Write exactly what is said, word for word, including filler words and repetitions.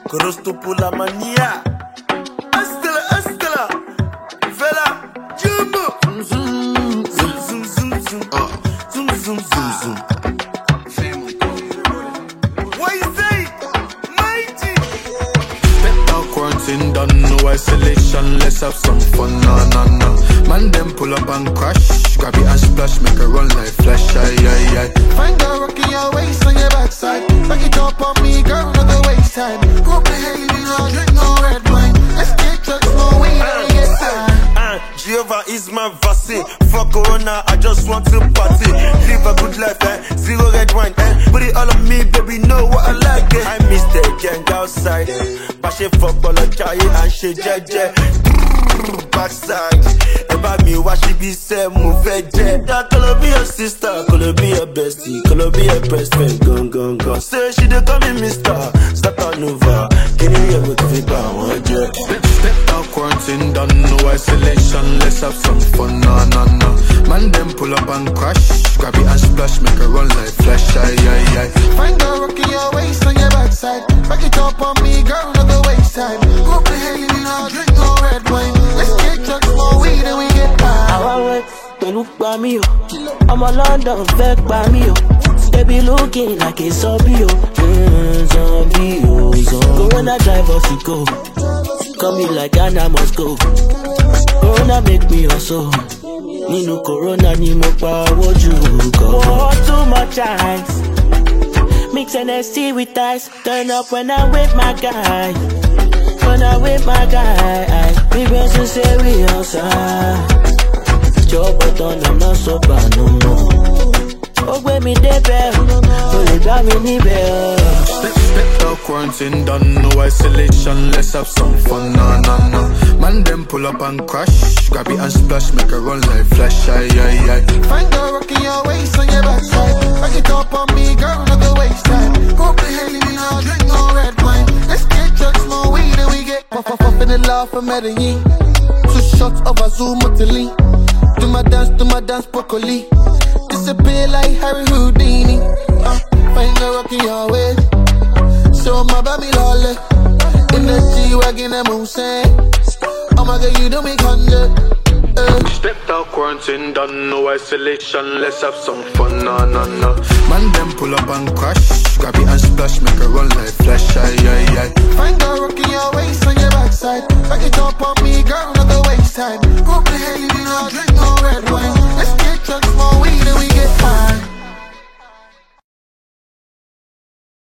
Corosto por la manía. Estela, Estela. Vela, Jumbo. Zoom, zoom, zoom, zoom, zoom. Zoom, zoom, zoom, zoom. What you say? Mighty. Step out quarantine, done no isolation. Let's have some fun, nah, nah, nah. Man, them pull up and crash. Grab it and splash, make a run like flash, aye, aye, aye. Find a rock in your waist on your backside. Back it up on me, girl, no go waste time. Go behaving, no drink no red wine. Let's get drugs, no weed, and we get time. Uh, Jehovah is my vaccine. Fuck Corona, I just want to party. Live a good life, eh? Zero red wine, eh? Put it all on me, baby, know what I like, eh? I miss the gang outside. But she fuck all the giant and she jeje. Backside. About me, what she be say, move it, jet. That could be your sister, could be your bestie, could be your best friend, gun, gun, gun. Say she dey call me mister, start on over. Can you hear me fever, one jet? Step, step out quarantine, done no isolation. Let's have some fun, nah, nah, nah. Man, them pull up and crash. Grab it and splash, make a run like flash, aye, aye, aye. Find a rock in your waist on your backside. Back it up on me, girl, no go waste time. Go behaving, no drink no red wine. Let's get drugs, more weed, and we get high. Our work, they look by me, oh. I'm a London, back by me, oh. They be looking like a zombie, oh. Mm, zombie, oh, zombie. Corona drive off you go. Call me like Anna must go. Corona make me also. Nino Corona, ni mo pa woju go. Oh, too much ice. Mix N S T with ice. Turn up when I'm with my guy. When I'm with my guy. We best to say we outside. Job done, I'm not so bad no more. Oh, when me dey bell, oh, they got me ni bell. Step, step out quarantine, done no isolation. Let's have some fun, nah, nah, nah. Man, them pull up and crash. Grab it and splash, make a run like flash, aye, aye, aye. Find a rock in your waist on your backside. Back it up on me, girl, no go waste time. Go behaving, no drink no red wine. Let's get drugs, more weed, and we get puff, puff, puff in the law for Medellin. Two shots of Azul Motelin. Do my dance, do my dance, broccoli. Disappear like Harry Houdini. uh, Find a rock in your waist. Show my baby lolly. In the G-Wagon, I'm Hussein. Oh my God, you do me conjure. uh. Stepped out quarantine, done no isolation. Let's have some fun, nah, nah, nah. Man, them pull up and crash. Grab it and splash, make a run like flash, aye, aye, aye. Find a rock in your waist on your backside. Back it up on me, girl, no go waste time. Go behaving, no drink no red wine. Let's get drugs, more weed, and we get high.